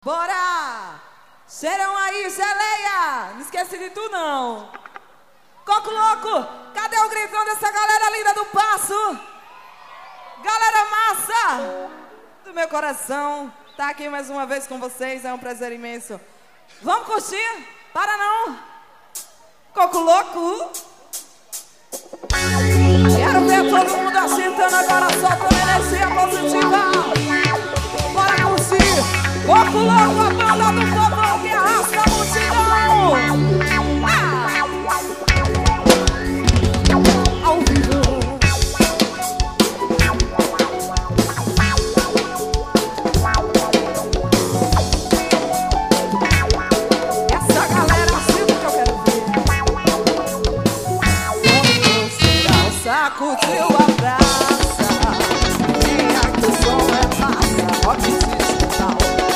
Bora! Cheirão aí, geleia! Não esquece de tu, não. Coco louco, cadê o gritão dessa galera linda do Passo? Galera massa do meu coração, tá aqui mais uma vez com vocês, é um prazer imenso. Vamos curtir? Para não! Coco louco! Quero ver todo mundo agitando agora, soltando energia positiva. Bora curtir! Coco louco, a banda do povão que arrasta a multidão. Ao vivo. Essa galera assim que eu quero ver. Vamos tirar o saco de uma praça. E aqui o som é massa. Rock digital.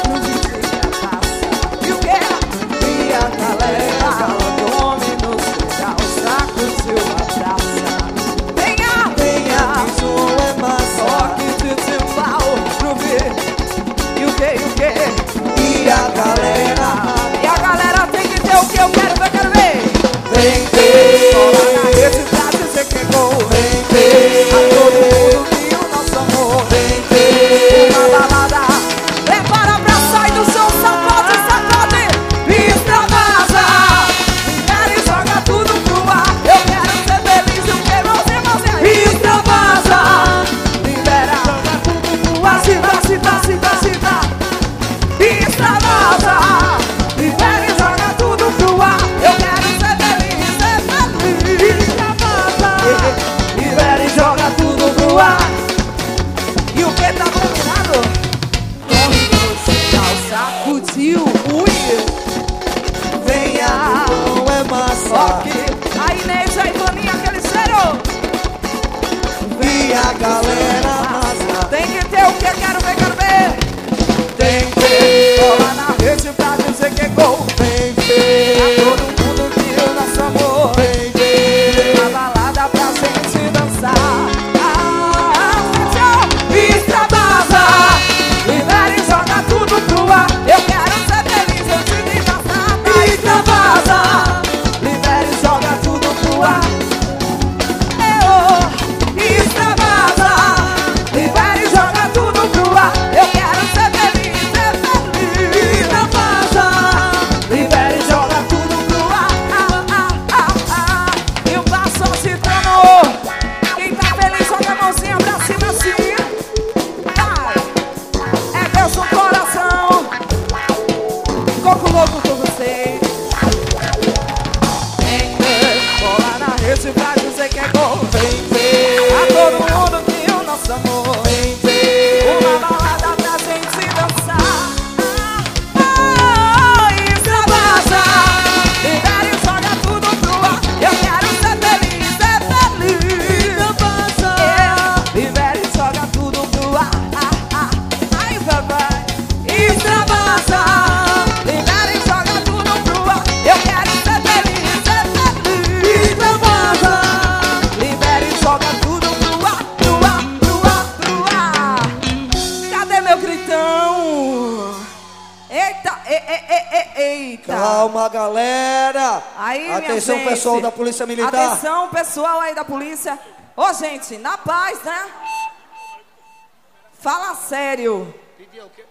E a galera tem que ter o que eu quero ver. Vem ter, cola na rede pra dizer que é gol. Vem ter, a todo mundo viu o nosso amor. Vem ter, uma balada. Prepara pra sair do seu sacode, sacode. E extravasa. Libera e joga tudo pro ar. Eu quero ser feliz, eu quero você. E extravasa. Libera, joga tudo pro ar. Se dá, se dá, se dá, se dá. Extravasa, libera e joga tudo pro ar. Eu quero ser feliz, ser feliz. Extravasa, libera e joga tudo pro ar. E o que tá combinado? Corre no sacudiu, venha, não é massa. Ok, a Inês, a Ivaninha, aquele cheiro. E a galera massa. Tem que ter o que quero ver, quero ver. Tem que ter, cola na rede pra dizer que é gol. Vem ter, a todo mundo viu nosso amor. Vem ter, uma balada pra gente dançar. Extravasa, libera e joga tudo pro ar. Eu quero ser feliz, eu te digo a extravasa, libera e joga tudo pro ar. Extravasa, libera e joga tudo pro ar. Eu quero ser feliz, ser feliz. Extravasa, libera e joga tudo pro ar. E o passo agitando. Quem tá feliz, joga a mãozinha pra cima assim. Vai. É Deus no coração. Coco louco com você. Cola na rede pra dizer que é gol. Vem ter, A todo mundo que o nosso amor. Vem ter, Uma balada pra gente dançar. Extravasa, libera e joga tudo pro ar. Eu quero ser feliz, ser feliz. Extravasa, libera e joga tudo pro ar. Ai, papai. Extravasa, libera e joga tudo pro ar. Eu quero ser feliz, ser feliz. Extravasa, libera e joga tudo pro ar, pro ar, pro ar, pro ar. Cadê meu gritão? Eita, eita. calma, galera. Aí, minha Atenção, gente. pessoal da Polícia Militar. Atenção, pessoal aí da polícia. Ô, gente, na paz, né? Fala sério. Pediu o quê?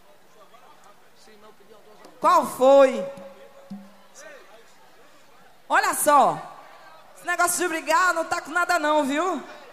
Qual foi? Olha só. Esse negócio de brigar não tá com nada não, viu?